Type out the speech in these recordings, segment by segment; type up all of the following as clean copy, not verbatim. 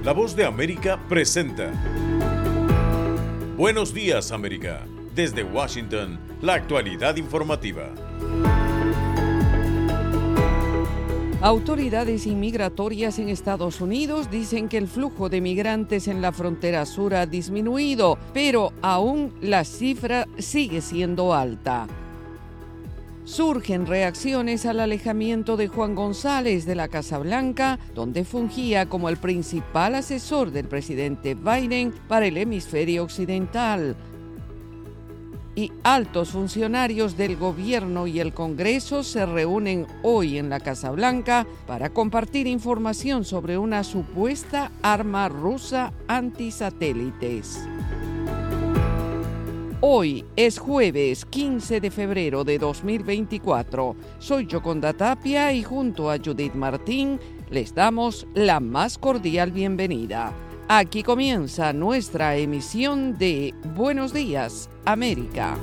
La Voz de América presenta Buenos Días, América. Desde Washington, la actualidad informativa. Autoridades inmigratorias en Estados Unidos dicen que el flujo de migrantes en la frontera sur ha disminuido, pero aún la cifra sigue siendo alta. Surgen reacciones al alejamiento de Juan González de la Casa Blanca, donde fungía como el principal asesor del presidente Biden para el hemisferio occidental. Y altos funcionarios del gobierno y el Congreso se reúnen hoy en la Casa Blanca para compartir información sobre una supuesta arma rusa antisatélites. Hoy es jueves 15 de febrero de 2024. Soy Yoconda Tapia y junto a Judith Martín les damos la más cordial bienvenida. Aquí comienza nuestra emisión de Buenos Días, América.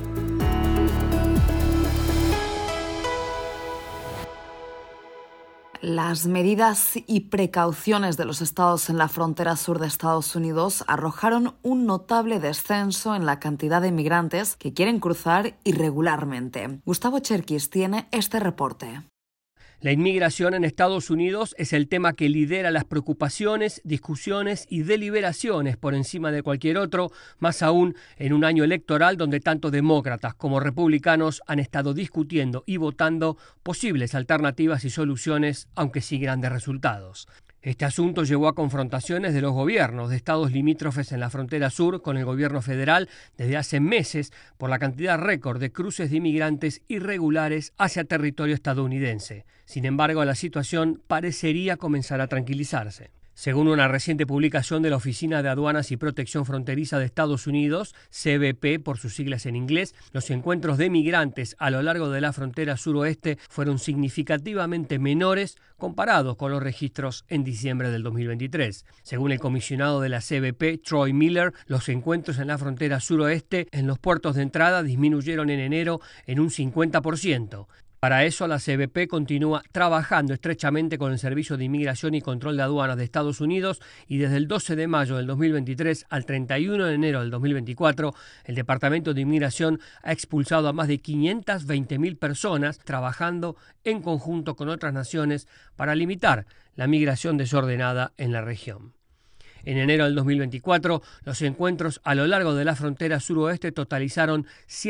Las medidas y precauciones de los estados en la frontera sur de Estados Unidos arrojaron un notable descenso en la cantidad de inmigrantes que quieren cruzar irregularmente. Gustavo Cherkis tiene este reporte. La inmigración en Estados Unidos es el tema que lidera las preocupaciones, discusiones y deliberaciones por encima de cualquier otro, más aún en un año electoral donde tanto demócratas como republicanos han estado discutiendo y votando posibles alternativas y soluciones, aunque sin grandes resultados. Este asunto llevó a confrontaciones de los gobiernos de estados limítrofes en la frontera sur con el gobierno federal desde hace meses por la cantidad récord de cruces de inmigrantes irregulares hacia territorio estadounidense. Sin embargo, la situación parecería comenzar a tranquilizarse. Según una reciente publicación de la Oficina de Aduanas y Protección Fronteriza de Estados Unidos, CBP por sus siglas en inglés, los encuentros de migrantes a lo largo de la frontera suroeste fueron significativamente menores comparados con los registros en diciembre del 2023. Según el comisionado de la CBP, Troy Miller, los encuentros en la frontera suroeste en los puertos de entrada disminuyeron en enero en un 50%. Para eso, la CBP continúa trabajando estrechamente con el Servicio de Inmigración y Control de Aduanas de Estados Unidos y desde el 12 de mayo del 2023 al 31 de enero del 2024, el Departamento de Inmigración ha expulsado a más de 520.000 personas trabajando en conjunto con otras naciones para limitar la migración desordenada en la región. En enero del 2024, los encuentros a lo largo de la frontera suroeste totalizaron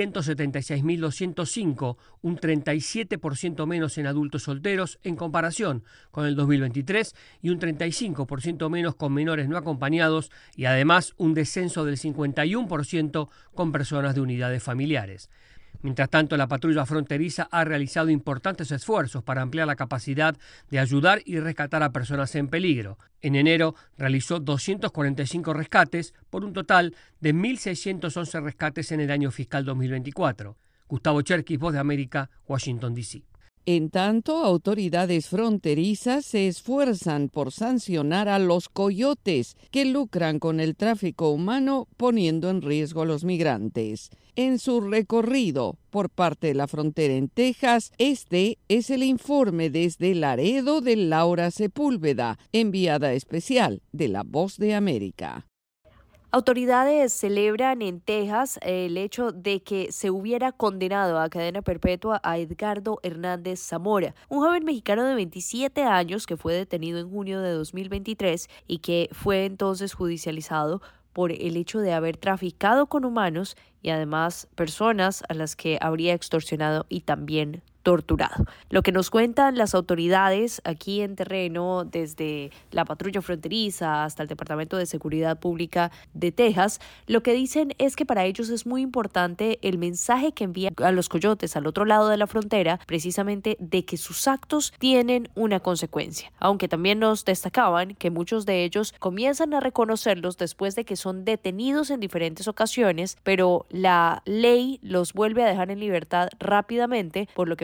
176.205, un 37% menos en adultos solteros en comparación con el 2023 y un 35% menos con menores no acompañados y además un descenso del 51% con personas de unidades familiares. Mientras tanto, la patrulla fronteriza ha realizado importantes esfuerzos para ampliar la capacidad de ayudar y rescatar a personas en peligro. En enero realizó 245 rescates por un total de 1.611 rescates en el año fiscal 2024. Gustavo Cherkis, Voz de América, Washington, D.C. En tanto, autoridades fronterizas se esfuerzan por sancionar a los coyotes que lucran con el tráfico humano poniendo en riesgo a los migrantes. En su recorrido por parte de la frontera en Texas, este es el informe desde Laredo de Laura Sepúlveda, enviada especial de La Voz de América. Autoridades celebran en Texas el hecho de que se hubiera condenado a cadena perpetua a Edgardo Hernández Zamora, un joven mexicano de 27 años que fue detenido en junio de 2023 y que fue entonces judicializado por el hecho de haber traficado con humanos y además personas a las que habría extorsionado y también torturado. Lo que nos cuentan las autoridades aquí en terreno, desde la patrulla fronteriza hasta el Departamento de Seguridad Pública de Texas, lo que dicen es que para ellos es muy importante el mensaje que envían a los coyotes al otro lado de la frontera, precisamente de que sus actos tienen una consecuencia. Aunque también nos destacaban que muchos de ellos comienzan a reconocerlos después de que son detenidos en diferentes ocasiones, pero la ley los vuelve a dejar en libertad rápidamente, por lo que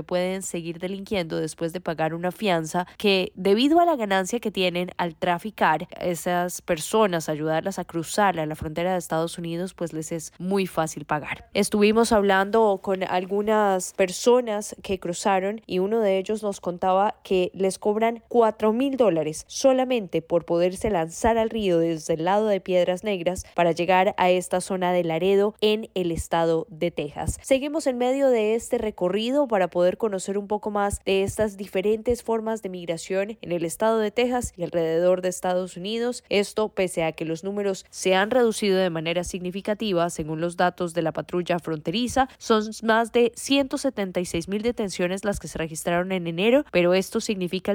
pueden seguir delinquiendo después de pagar una fianza que, debido a la ganancia que tienen al traficar esas personas, ayudarlas a cruzar a la frontera de Estados Unidos, pues les es muy fácil pagar. Estuvimos hablando con algunas personas que cruzaron y uno de ellos nos contaba que les cobran $4,000 solamente por poderse lanzar al río desde el lado de Piedras Negras para llegar a esta zona de Laredo en el estado de Texas. Seguimos en medio de este recorrido para poder conocer un poco más de estas diferentes formas de migración en el estado de Texas y alrededor de Estados Unidos. Esto pese a que los números se han reducido de manera significativa, según los datos de la patrulla fronteriza, son más de 176,000 detenciones las que se registraron en enero, pero esto significa el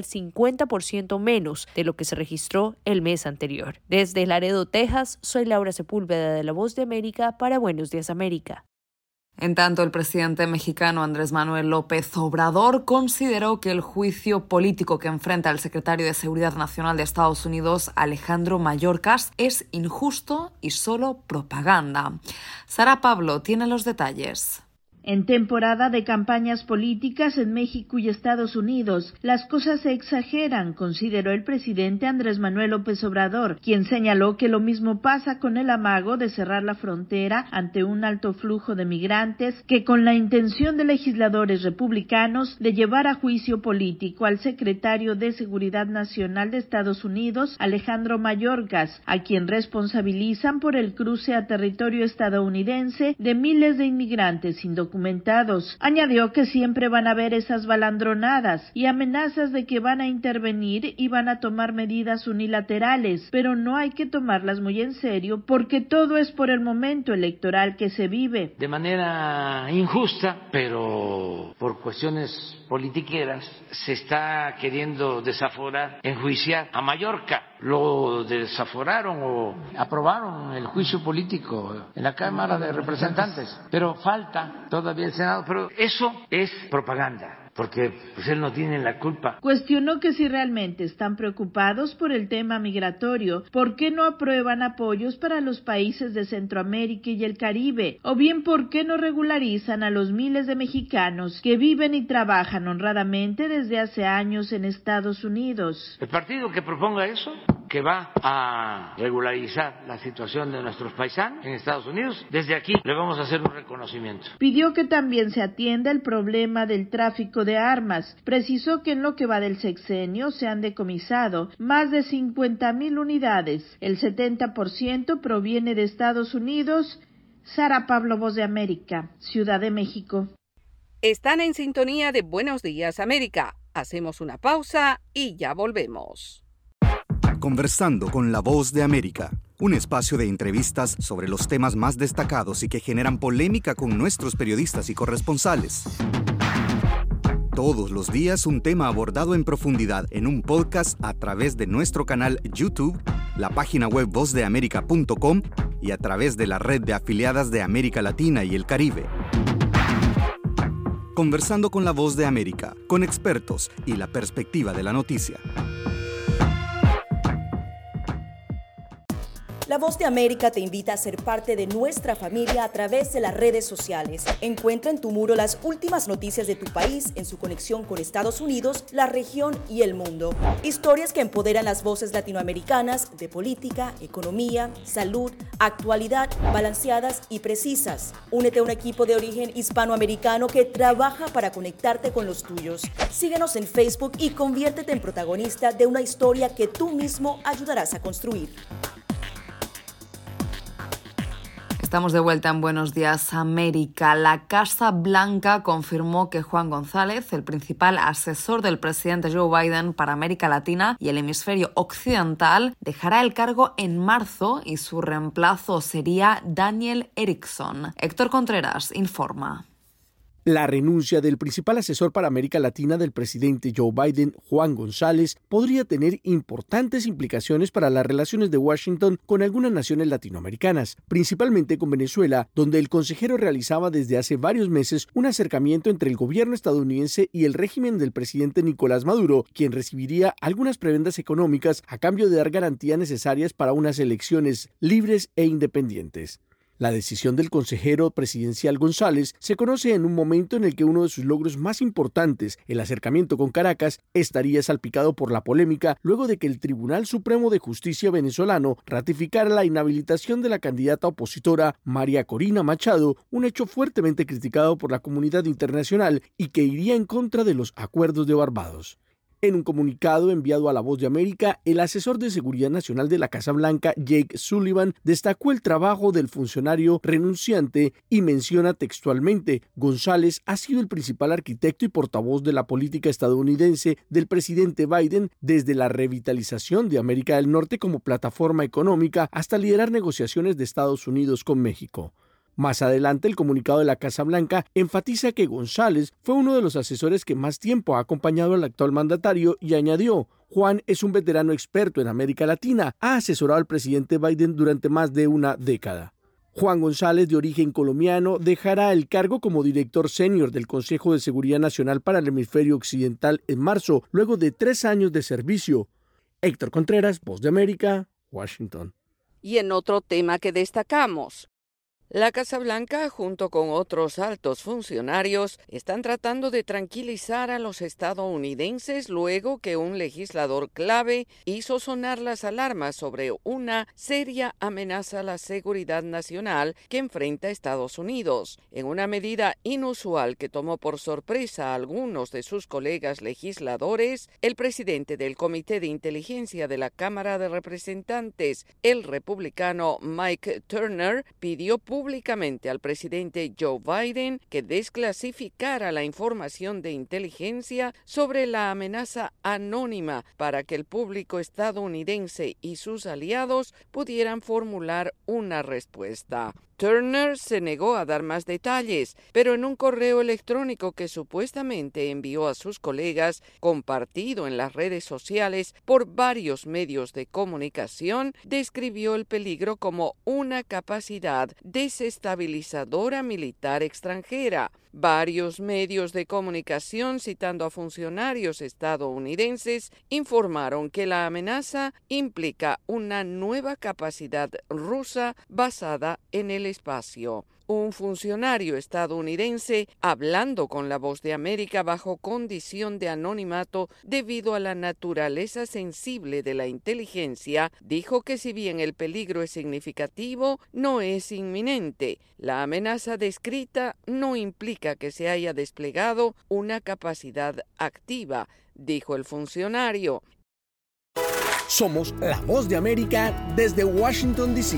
50% menos de lo que se registró el mes anterior. Desde Laredo, Texas, soy Laura Sepúlveda de La Voz de América para Buenos Días América. En tanto, el presidente mexicano Andrés Manuel López Obrador consideró que el juicio político que enfrenta el secretario de Seguridad Nacional de Estados Unidos, Alejandro Mayorkas, es injusto y solo propaganda. Sara Pablo tiene los detalles. En temporada de campañas políticas en México y Estados Unidos, las cosas se exageran, consideró el presidente Andrés Manuel López Obrador, quien señaló que lo mismo pasa con el amago de cerrar la frontera ante un alto flujo de migrantes que con la intención de legisladores republicanos de llevar a juicio político al secretario de Seguridad Nacional de Estados Unidos, Alejandro Mayorkas, a quien responsabilizan por el cruce a territorio estadounidense de miles de inmigrantes indocumentados. Añadió que siempre van a haber esas balandronadas y amenazas de que van a intervenir y van a tomar medidas unilaterales, pero no hay que tomarlas muy en serio porque todo es por el momento electoral que se vive. De manera injusta, pero por cuestiones politiqueras, se está queriendo desaforar, enjuiciar a Mallorca. Lo desaforaron o aprobaron el juicio político en la Cámara de Representantes, pero falta todavía el Senado, pero eso es propaganda. Porque pues él no tiene la culpa. Cuestionó que si realmente están preocupados por el tema migratorio, ¿por qué no aprueban apoyos para los países de Centroamérica y el Caribe? O bien, ¿por qué no regularizan a los miles de mexicanos que viven y trabajan honradamente desde hace años en Estados Unidos? El partido que proponga eso, que va a regularizar la situación de nuestros paisanos en Estados Unidos, desde aquí le vamos a hacer un reconocimiento. Pidió que también se atienda el problema del tráfico de armas. Precisó que en lo que va del sexenio se han decomisado más de 50,000 unidades. El 70% proviene de Estados Unidos. Sara Pablo, Voz de América, Ciudad de México. Están en sintonía de Buenos Días América. Hacemos una pausa y ya volvemos. Conversando con La Voz de América, un espacio de entrevistas sobre los temas más destacados y que generan polémica con nuestros periodistas y corresponsales. Todos los días un tema abordado en profundidad en un podcast a través de nuestro canal YouTube, la página web vozdeamerica.com y a través de la red de afiliadas de América Latina y el Caribe. Conversando con La Voz de América, con expertos y la perspectiva de la noticia. La Voz de América te invita a ser parte de nuestra familia a través de las redes sociales. Encuentra en tu muro las últimas noticias de tu país en su conexión con Estados Unidos, la región y el mundo. Historias que empoderan las voces latinoamericanas de política, economía, salud, actualidad, balanceadas y precisas. Únete a un equipo de origen hispanoamericano que trabaja para conectarte con los tuyos. Síguenos en Facebook y conviértete en protagonista de una historia que tú mismo ayudarás a construir. Estamos de vuelta en Buenos Días América. La Casa Blanca confirmó que Juan González, el principal asesor del presidente Joe Biden para América Latina y el hemisferio occidental, dejará el cargo en marzo y su reemplazo sería Daniel Erickson. Héctor Contreras informa. La renuncia del principal asesor para América Latina del presidente Joe Biden, Juan González, podría tener importantes implicaciones para las relaciones de Washington con algunas naciones latinoamericanas, principalmente con Venezuela, donde el consejero realizaba desde hace varios meses un acercamiento entre el gobierno estadounidense y el régimen del presidente Nicolás Maduro, quien recibiría algunas prebendas económicas a cambio de dar garantías necesarias para unas elecciones libres e independientes. La decisión del consejero presidencial González se conoce en un momento en el que uno de sus logros más importantes, el acercamiento con Caracas, estaría salpicado por la polémica luego de que el Tribunal Supremo de Justicia venezolano ratificara la inhabilitación de la candidata opositora María Corina Machado, un hecho fuertemente criticado por la comunidad internacional y que iría en contra de los acuerdos de Barbados. En un comunicado enviado a La Voz de América, el asesor de Seguridad Nacional de la Casa Blanca, Jake Sullivan, destacó el trabajo del funcionario renunciante y menciona textualmente: González ha sido el principal arquitecto y portavoz de la política estadounidense del presidente Biden desde la revitalización de América del Norte como plataforma económica hasta liderar negociaciones de Estados Unidos con México. Más adelante, el comunicado de la Casa Blanca enfatiza que González fue uno de los asesores que más tiempo ha acompañado al actual mandatario y añadió: Juan es un veterano experto en América Latina, ha asesorado al presidente Biden durante más de una década. Juan González, de origen colombiano, dejará el cargo como director senior del Consejo de Seguridad Nacional para el Hemisferio Occidental en marzo, luego de 3 años de servicio. Héctor Contreras, Voz de América, Washington. Y en otro tema que destacamos, la Casa Blanca, junto con otros altos funcionarios, están tratando de tranquilizar a los estadounidenses luego que un legislador clave hizo sonar las alarmas sobre una seria amenaza a la seguridad nacional que enfrenta Estados Unidos. En una medida inusual que tomó por sorpresa a algunos de sus colegas legisladores, el presidente del Comité de Inteligencia de la Cámara de Representantes, el republicano Mike Turner, pidió públicamente al presidente Joe Biden que desclasificara la información de inteligencia sobre la amenaza anónima para que el público estadounidense y sus aliados pudieran formular una respuesta. Turner se negó a dar más detalles, pero en un correo electrónico que supuestamente envió a sus colegas, compartido en las redes sociales por varios medios de comunicación, describió el peligro como una capacidad desestabilizadora militar extranjera. Varios medios de comunicación, citando a funcionarios estadounidenses, informaron que la amenaza implica una nueva capacidad rusa basada en el espacio. Un funcionario estadounidense, hablando con La Voz de América bajo condición de anonimato debido a la naturaleza sensible de la inteligencia, dijo que si bien el peligro es significativo, no es inminente. La amenaza descrita no implica que se haya desplegado una capacidad activa, dijo el funcionario. Somos La Voz de América desde Washington, D.C.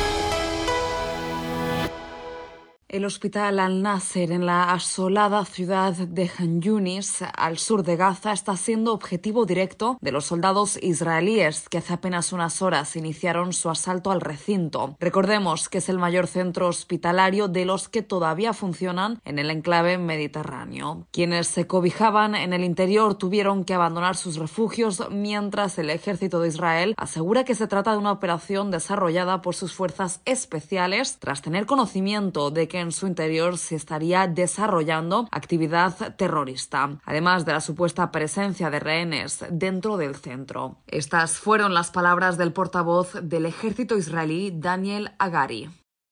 El hospital Al-Nasser en la asolada ciudad de Khan Yunis, al sur de Gaza, está siendo objetivo directo de los soldados israelíes que hace apenas unas horas iniciaron su asalto al recinto. Recordemos que es el mayor centro hospitalario de los que todavía funcionan en el enclave mediterráneo. Quienes se cobijaban en el interior tuvieron que abandonar sus refugios, mientras el ejército de Israel asegura que se trata de una operación desarrollada por sus fuerzas especiales tras tener conocimiento de que en su interior se estaría desarrollando actividad terrorista, además de la supuesta presencia de rehenes dentro del centro. Estas fueron las palabras del portavoz del ejército israelí, Daniel Hagari.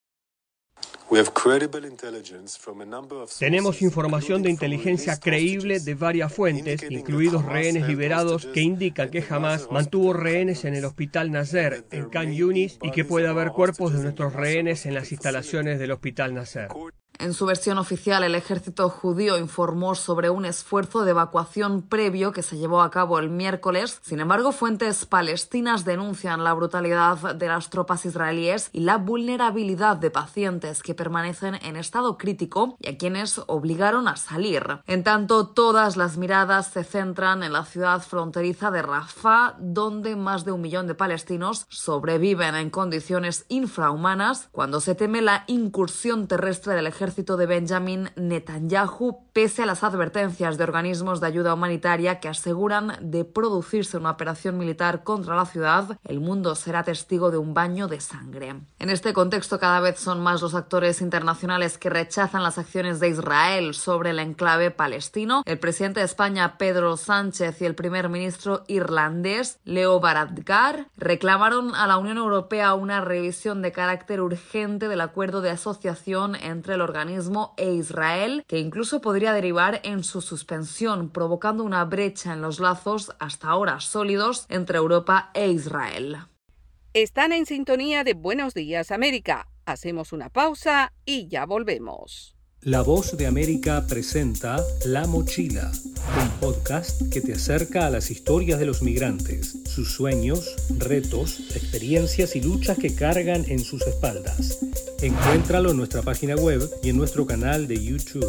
Tenemos información de inteligencia creíble de varias fuentes, incluidos rehenes liberados, que indican que Hamás mantuvo rehenes en el hospital Nasser, en Khan Yunis, y que puede haber cuerpos de nuestros rehenes en las instalaciones del hospital Nasser. En su versión oficial, el ejército judío informó sobre un esfuerzo de evacuación previo que se llevó a cabo el miércoles. Sin embargo, fuentes palestinas denuncian la brutalidad de las tropas israelíes y la vulnerabilidad de pacientes que permanecen en estado crítico y a quienes obligaron a salir. En tanto, todas las miradas se centran en la ciudad fronteriza de Rafah, donde más de 1 millón de palestinos sobreviven en condiciones infrahumanas cuando se teme la incursión terrestre del ejército ejército de Benjamin Netanyahu, pese a las advertencias de organismos de ayuda humanitaria que aseguran de producirse una operación militar contra la ciudad, el mundo será testigo de un baño de sangre. En este contexto, cada vez son más los actores internacionales que rechazan las acciones de Israel sobre el enclave palestino. El presidente de España, Pedro Sánchez, y el primer ministro irlandés, Leo Varadkar, reclamaron a la Unión Europea una revisión de carácter urgente del acuerdo de asociación entre el organismo e Israel, que incluso podría derivar en su suspensión, provocando una brecha en los lazos hasta ahora sólidos entre Europa e Israel. Están en sintonía de Buenos Días, América. Hacemos una pausa y ya volvemos. La Voz de América presenta La Mochila, un podcast que te acerca a las historias de los migrantes, sus sueños, retos, experiencias y luchas que cargan en sus espaldas. Encuéntralo en nuestra página web y en nuestro canal de YouTube.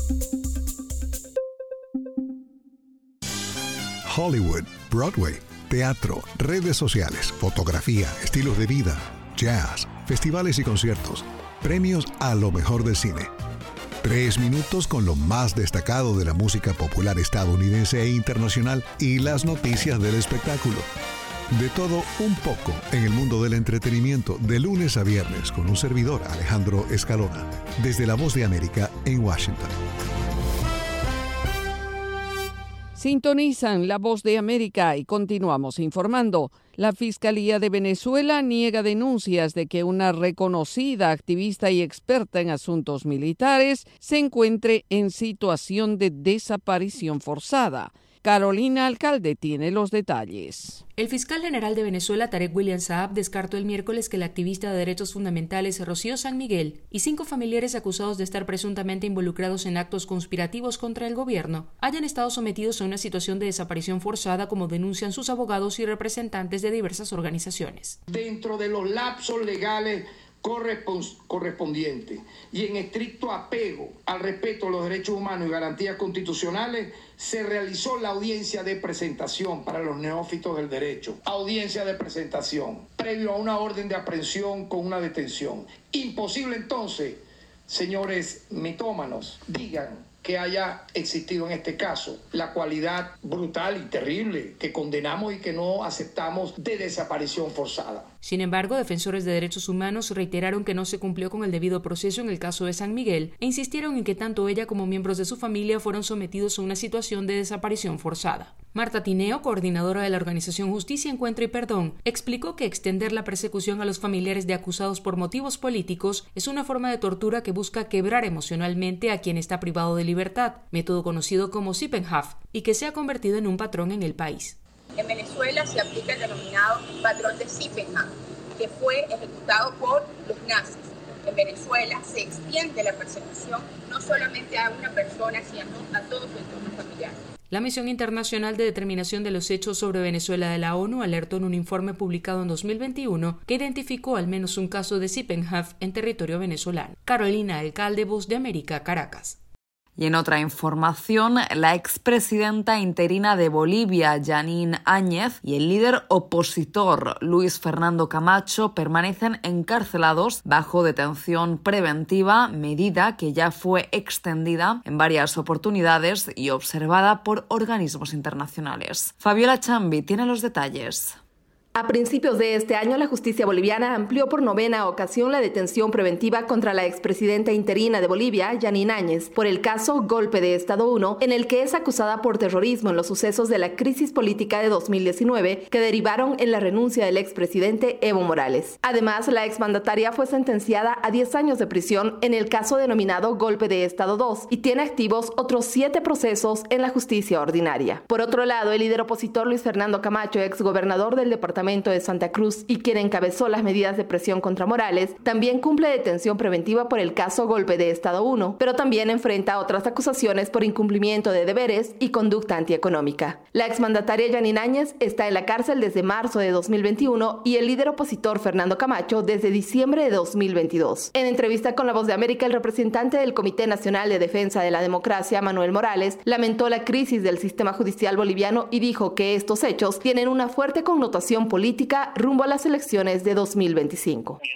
Hollywood, Broadway, teatro, redes sociales, fotografía, estilos de vida, jazz, festivales y conciertos, premios a lo mejor del cine. 3 minutos con lo más destacado de la música popular estadounidense e internacional y las noticias del espectáculo. De todo un poco en el mundo del entretenimiento, de lunes a viernes, con un servidor, Alejandro Escalona, desde La Voz de América en Washington. Sintonizan La Voz de América y continuamos informando. La Fiscalía de Venezuela niega denuncias de que una reconocida activista y experta en asuntos militares se encuentre en situación de desaparición forzada. Carolina Alcalde tiene los detalles. El fiscal general de Venezuela, Tarek William Saab, descartó el miércoles que la activista de derechos fundamentales Rocío San Miguel y 5 familiares acusados de estar presuntamente involucrados en actos conspirativos contra el gobierno hayan estado sometidos a una situación de desaparición forzada, como denuncian sus abogados y representantes de diversas organizaciones. Dentro de los lapsos legales correspondiente y en estricto apego al respeto a los derechos humanos y garantías constitucionales, se realizó la audiencia de presentación para los neófitos del derecho. Audiencia de presentación, previo a una orden de aprehensión con una detención. Imposible entonces, señores mitómanos, digan que haya existido en este caso la cualidad brutal y terrible que condenamos y que no aceptamos de desaparición forzada. Sin embargo, defensores de derechos humanos reiteraron que no se cumplió con el debido proceso en el caso de San Miguel e insistieron en que tanto ella como miembros de su familia fueron sometidos a una situación de desaparición forzada. Marta Tineo, coordinadora de la organización Justicia, Encuentro y Perdón, explicó que extender la persecución a los familiares de acusados por motivos políticos es una forma de tortura que busca quebrar emocionalmente a quien está privado de libertad, método conocido como Sippenhaft, y que se ha convertido en un patrón en el país. En Venezuela se aplica el denominado patrón de Sippenhaft, que fue ejecutado por los nazis. En Venezuela se extiende la persecución no solamente a una persona, sino a todo su entorno familiar. La Misión Internacional de Determinación de los Hechos sobre Venezuela de la ONU alertó en un informe publicado en 2021 que identificó al menos un caso de Sippenhaft en territorio venezolano. Carolina Alcalde, Voz de América, Caracas. Y en otra información, la expresidenta interina de Bolivia, Janine Áñez, y el líder opositor, Luis Fernando Camacho, permanecen encarcelados bajo detención preventiva, medida que ya fue extendida en varias oportunidades y observada por organismos internacionales. Fabiola Chambi tiene los detalles. A principios de este año, la justicia boliviana amplió por 9ª ocasión la detención preventiva contra la expresidenta interina de Bolivia, Janine Áñez, por el caso Golpe de Estado 1, en el que es acusada por terrorismo en los sucesos de la crisis política de 2019 que derivaron en la renuncia del expresidente Evo Morales. Además, la exmandataria fue sentenciada a 10 años de prisión en el caso denominado Golpe de Estado 2 y tiene activos otros 7 procesos en la justicia ordinaria. Por otro lado, el líder opositor Luis Fernando Camacho, exgobernador del departamento de Santa Cruz y quien encabezó las medidas de presión contra Morales, también cumple detención preventiva por el caso Golpe de Estado 1, pero también enfrenta otras acusaciones por incumplimiento de deberes y conducta antieconómica. La exmandataria Janine Áñez está en la cárcel desde marzo de 2021 y el líder opositor Fernando Camacho desde diciembre de 2022. En entrevista con La Voz de América, el representante del Comité Nacional de Defensa de la Democracia, Manuel Morales, lamentó la crisis del sistema judicial boliviano y dijo que estos hechos tienen una fuerte connotación política rumbo a las elecciones de 2025. Mientras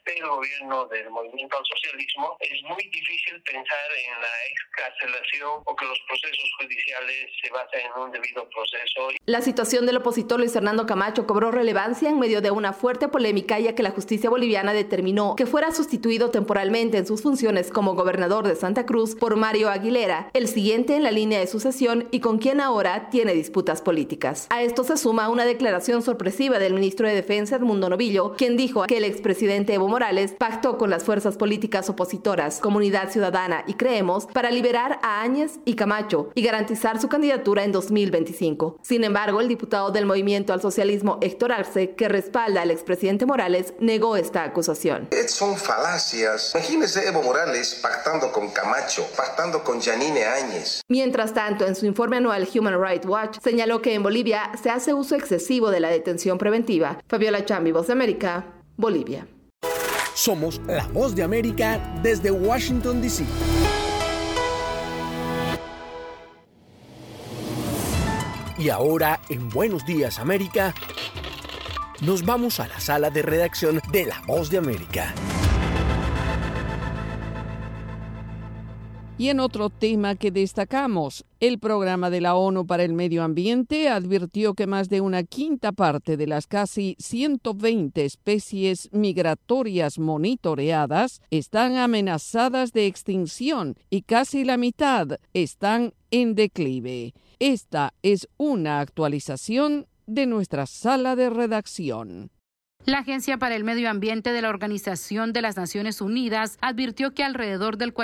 del gobierno del Movimiento al Socialismo, es muy difícil pensar en la excarcelación o que los procesos judiciales se basen en un debido proceso. La situación del opositor Luis Fernando Camacho cobró relevancia en medio de una fuerte polémica, ya que la justicia boliviana determinó que fuera sustituido temporalmente en sus funciones como gobernador de Santa Cruz por Mario Aguilera, el siguiente en la línea de sucesión y con quien ahora tiene disputas políticas. A esto se suma una declaración sorpresiva del ministro de Defensa, Edmundo Novillo, quien dijo que el expresidente Evo Morales pactó con las fuerzas políticas opositoras, Comunidad Ciudadana y Creemos para liberar a Áñez y Camacho y garantizar su candidatura en 2025. Sin embargo, el diputado del Movimiento al Socialismo, Héctor Arce, que respalda al expresidente Morales, negó esta acusación. Son falacias. Imagínese Evo Morales pactando con Camacho, pactando con Yanine Áñez. Mientras tanto, en su informe anual Human Rights Watch señaló que en Bolivia se hace uso excesivo de la detención preventiva. Fabiola Chambi, Voz de América, Bolivia. Somos la Voz de América desde Washington, D.C. Y ahora, en Buenos Días América, nos vamos a la sala de redacción de La Voz de América. Y en otro tema que destacamos, el Programa de la ONU para el Medio Ambiente advirtió que más de una quinta parte de las casi 120 especies migratorias monitoreadas están amenazadas de extinción y casi la mitad están en declive. Esta es una actualización de nuestra sala de redacción. La Agencia para el Medio Ambiente de la Organización de las Naciones Unidas advirtió que alrededor del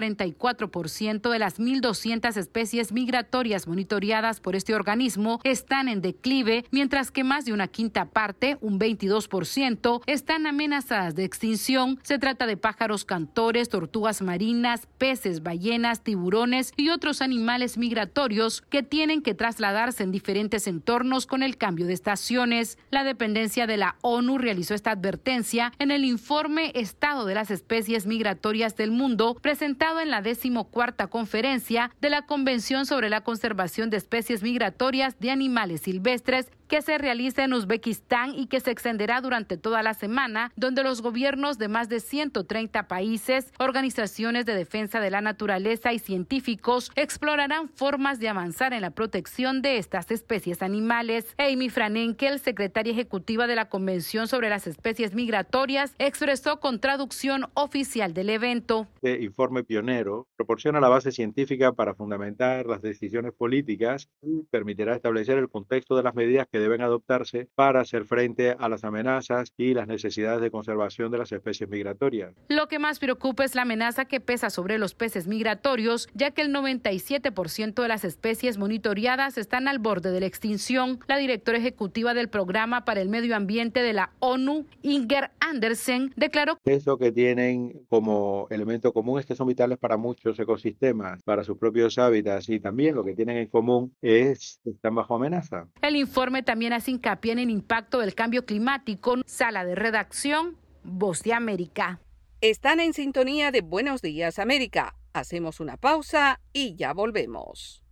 44% de las 1.200 especies migratorias monitoreadas por este organismo están en declive, mientras que más de una quinta parte, un 22%, están amenazadas de extinción. Se trata de pájaros cantores, tortugas marinas, peces, ballenas, tiburones y otros animales migratorios que tienen que trasladarse en diferentes entornos con el cambio de estaciones. La dependencia de la ONU realizó esta advertencia en el informe Estado de las Especies Migratorias del Mundo, presentado en la 14ª conferencia de la Convención sobre la Conservación de Especies Migratorias de Animales Silvestres, que se realiza en Uzbekistán y que se extenderá durante toda la semana, donde los gobiernos de más de 130 países, organizaciones de defensa de la naturaleza y científicos explorarán formas de avanzar en la protección de estas especies animales. Amy Franenkel, secretaria ejecutiva de la Convención sobre las Especies Migratorias, expresó con traducción oficial del evento. Este informe pionero proporciona la base científica para fundamentar las decisiones políticas y permitirá establecer el contexto de las medidas que deben adoptarse para hacer frente a las amenazas y las necesidades de conservación de las especies migratorias. Lo que más preocupa es la amenaza que pesa sobre los peces migratorios, ya que el 97% de las especies monitoreadas están al borde de la extinción. La directora ejecutiva del Programa para el Medio Ambiente de la ONU, Inger Andersen, declaró: Eso que tienen como elemento común es que son vitales para muchos ecosistemas, para sus propios hábitats, y también lo que tienen en común es que están bajo amenaza. El informe también hace hincapié en el impacto del cambio climático. Sala de redacción, Voz de América. Están en sintonía de Buenos Días América. Hacemos una pausa y ya volvemos.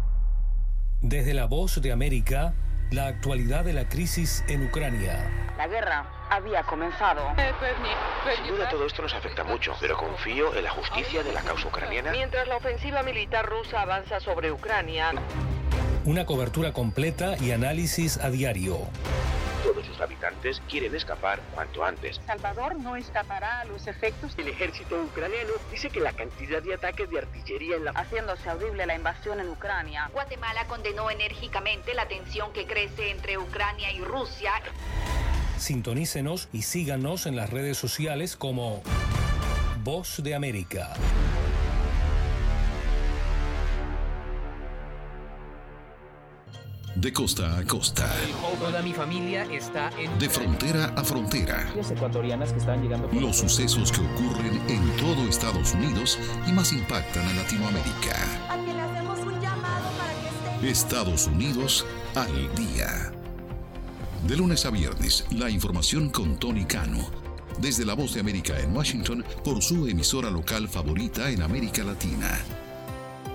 Desde la Voz de América, la actualidad de la crisis en Ucrania. La guerra había comenzado. Sin duda todo esto nos afecta mucho, pero confío en la justicia de la causa ucraniana. Mientras la ofensiva militar rusa avanza sobre Ucrania. Una cobertura completa y análisis a diario. Todos sus habitantes quieren escapar cuanto antes. Salvador no escapará a los efectos. El ejército ucraniano dice que la cantidad de ataques de artillería en la... haciéndose audible la invasión en Ucrania. Guatemala condenó enérgicamente la tensión que crece entre Ucrania y Rusia. Sintonícenos y síganos en las redes sociales como Voz de América. De costa a costa. Toda mi familia está en... De frontera a frontera. Ecuatorianas que están llegando... Los sucesos que ocurren en todo Estados Unidos y más impactan a Latinoamérica. A quien le hacemos un llamado para que esté... Estados Unidos al día. De lunes a viernes, la información con Tony Cano. Desde La Voz de América en Washington, por su emisora local favorita en América Latina.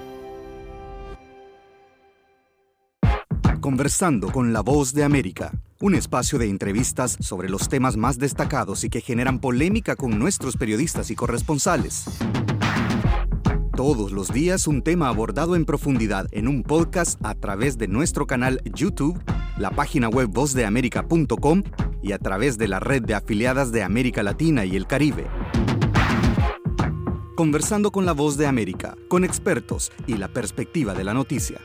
Conversando con La Voz de América. un espacio de entrevistas sobre los temas más destacados y que generan polémica con nuestros periodistas y corresponsales. Todos los días un tema abordado en profundidad en un podcast a través de nuestro canal YouTube, la página web vozdeamerica.com y a través de la red de afiliadas de América Latina y el Caribe. Conversando con la Voz de América, con expertos y la perspectiva de la noticia.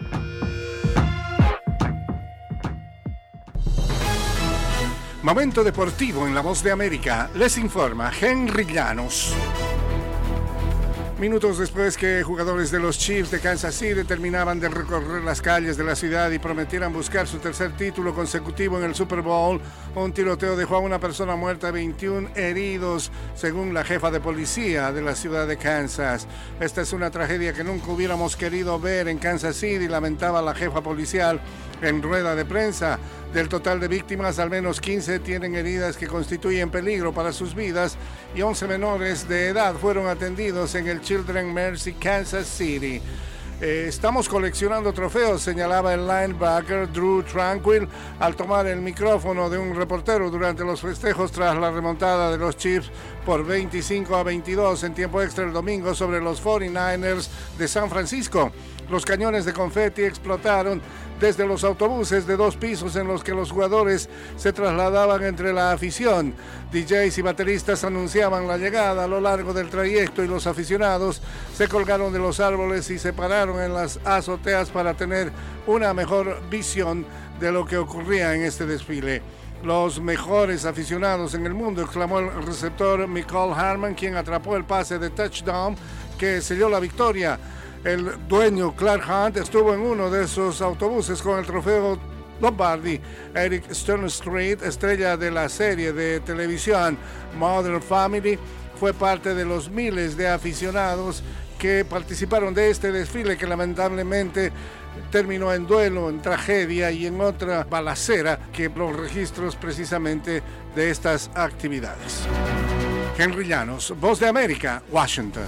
Momento deportivo en la Voz de América. Les informa Henry Llanos. Minutos después que jugadores de los Chiefs de Kansas City terminaban de recorrer las calles de la ciudad y prometieran buscar su tercer título consecutivo en el Super Bowl, un tiroteo dejó a una persona muerta y 21 heridos, según la jefa de policía de la ciudad de Kansas. Esta es una tragedia que nunca hubiéramos querido ver en Kansas City, lamentaba la jefa policial en rueda de prensa. Del total de víctimas, al menos 15 tienen heridas que constituyen peligro para sus vidas y 11 menores de edad fueron atendidos en el Children's Mercy Kansas City. Estamos coleccionando trofeos, señalaba el linebacker Drew Tranquill al tomar el micrófono de un reportero durante los festejos tras la remontada de los Chiefs por 25-22 en tiempo extra el domingo sobre los 49ers de San Francisco. Los cañones de confeti explotaron desde los autobuses de 2 pisos en los que los jugadores se trasladaban entre la afición. DJs y bateristas anunciaban la llegada a lo largo del trayecto y los aficionados se colgaron de los árboles y se pararon en las azoteas para tener una mejor visión de lo que ocurría en este desfile. Los mejores aficionados en el mundo, exclamó el receptor Mecole Hardman, quien atrapó el pase de touchdown que selló la victoria. El dueño Clark Hunt estuvo en uno de esos autobuses con el trofeo Lombardi. Eric Sternstreet, estrella de la serie de televisión Modern Family, fue parte de los miles de aficionados que participaron de este desfile que lamentablemente terminó en duelo, en tragedia y en otra balacera que los registros precisamente de estas actividades. Henry Llanos, Voz de América, Washington.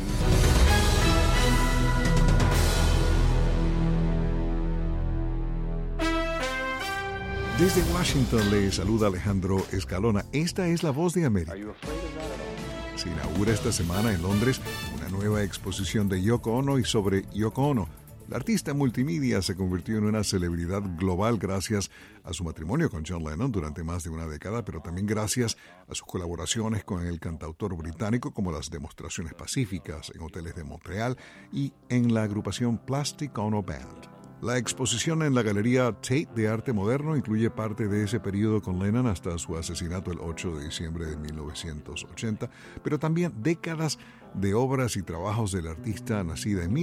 Desde Washington le saluda Alejandro Escalona. Esta es la Voz de América. Se inaugura esta semana en Londres una nueva exposición de Yoko Ono y sobre Yoko Ono. La artista multimedia se convirtió en una celebridad global gracias a su matrimonio con John Lennon durante más de una década, pero también gracias a sus colaboraciones con el cantautor británico, como las demostraciones pacíficas en hoteles de Montreal y en la agrupación Plastic Ono Band. La exposición en la Galería Tate de Arte Moderno incluye parte de ese periodo con Lennon hasta su asesinato el 8 de diciembre de 1980, pero también décadas de obras y trabajos del artista nacida en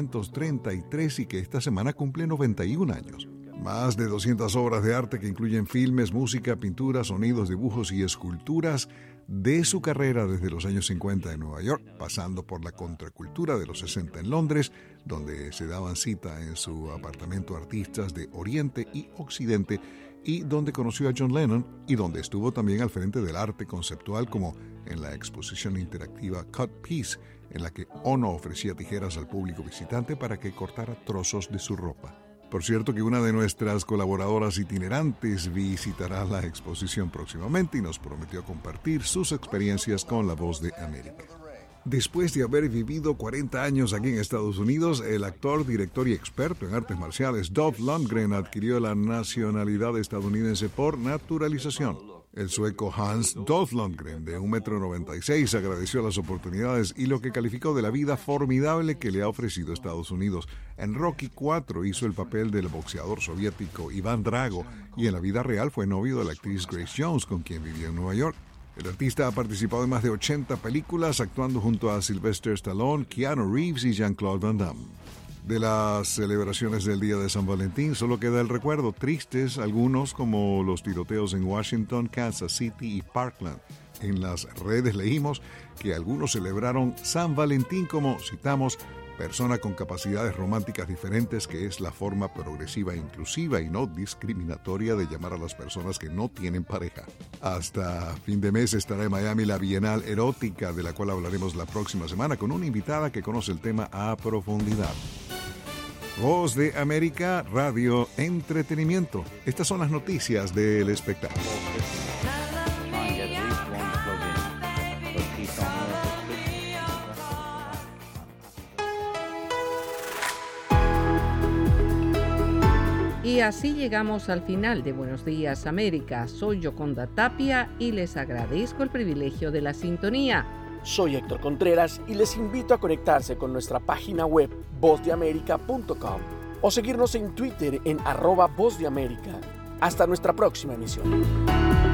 1933 y que esta semana cumple 91 años. Más de 200 obras de arte que incluyen filmes, música, pinturas, sonidos, dibujos y esculturas de su carrera desde los años 50 en Nueva York, pasando por la contracultura de los 60 en Londres, donde se daban cita en su apartamento artistas de Oriente y Occidente, y donde conoció a John Lennon y donde estuvo también al frente del arte conceptual, como en la exposición interactiva Cut Piece, en la que Ono ofrecía tijeras al público visitante para que cortara trozos de su ropa. Por cierto que una de nuestras colaboradoras itinerantes visitará la exposición próximamente y nos prometió compartir sus experiencias con la Voz de América. Después de haber vivido 40 años aquí en Estados Unidos, el actor, director y experto en artes marciales Dolph Lundgren adquirió la nacionalidad estadounidense por naturalización. El sueco Hans Dolph Lundgren, de 1,96 m, agradeció las oportunidades y lo que calificó de la vida formidable que le ha ofrecido Estados Unidos. En Rocky IV hizo el papel del boxeador soviético Iván Drago y en la vida real fue novio de la actriz Grace Jones, con quien vivía en Nueva York. El artista ha participado en más de 80 películas, actuando junto a Sylvester Stallone, Keanu Reeves y Jean-Claude Van Damme. De las celebraciones del Día de San Valentín solo queda el recuerdo, tristes algunos, como los tiroteos en Washington, Kansas City y Parkland. En las redes leímos que algunos celebraron San Valentín como, citamos, persona con capacidades románticas diferentes, que es la forma progresiva, inclusiva y no discriminatoria de llamar a las personas que no tienen pareja. Hasta fin de mes estará en Miami la Bienal Erótica, de la cual hablaremos la próxima semana con una invitada que conoce el tema a profundidad. Voz de América, radio, entretenimiento. Estas son las noticias del espectáculo. Y así llegamos al final de Buenos Días América. Soy Yoconda Tapia y les agradezco el privilegio de la sintonía. Soy Héctor Contreras y les invito a conectarse con nuestra página web vozdeamerica.com o seguirnos en Twitter en @vozdeamerica. Hasta nuestra próxima emisión.